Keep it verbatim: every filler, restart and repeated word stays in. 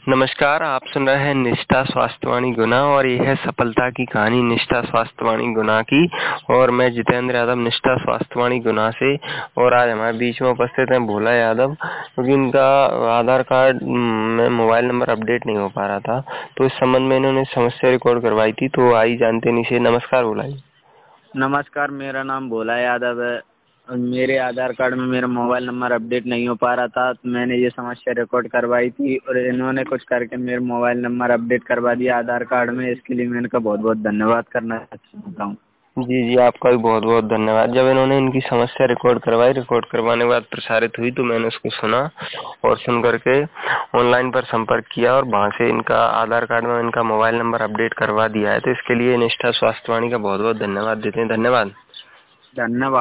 नमस्कार, आप सुन रहे हैं निष्ठा स्वास्थ्यवाणी गुना और ये है सफलता की कहानी निष्ठा स्वास्थ्यवाणी गुना की। और मैं जितेंद्र यादव निष्ठा स्वास्थ्यवाणी गुना से। और आज हमारे बीच में उपस्थित हैं भोला यादव, क्योंकि इनका आधार कार्ड में मोबाइल नंबर अपडेट नहीं हो पा रहा था, तो इस संबंध में इन्होंने समस्या रिकॉर्ड करवाई थी। तो आई जानते नहीं से। नमस्कार भोला जी। नमस्कार, मेरा नाम भोला यादव है। मेरे आधार कार्ड में मेरा मोबाइल नंबर अपडेट नहीं हो पा रहा था, तो मैंने ये समस्या रिकॉर्ड करवाई थी और इन्होंने कुछ करके मेरा मोबाइल नंबर अपडेट करवा दिया आधार कार्ड में। इसके लिए मैं इनका बहुत बहुत धन्यवाद करना चाहता हूँ। जी जी, आपका भी बहुत बहुत धन्यवाद। जब इन्होंने इनकी समस्या रिकॉर्ड करवाई, रिकॉर्ड करवाने के बाद प्रसारित हुई, तो मैंने उसको सुना और सुन करके ऑनलाइन पर संपर्क किया और वहाँ से इनका आधार कार्ड में इनका मोबाइल नंबर अपडेट करवा दिया है। तो इसके लिए निष्ठा स्वास्थ्यवाणी का बहुत बहुत धन्यवाद देते हैं। धन्यवाद। धन्यवाद।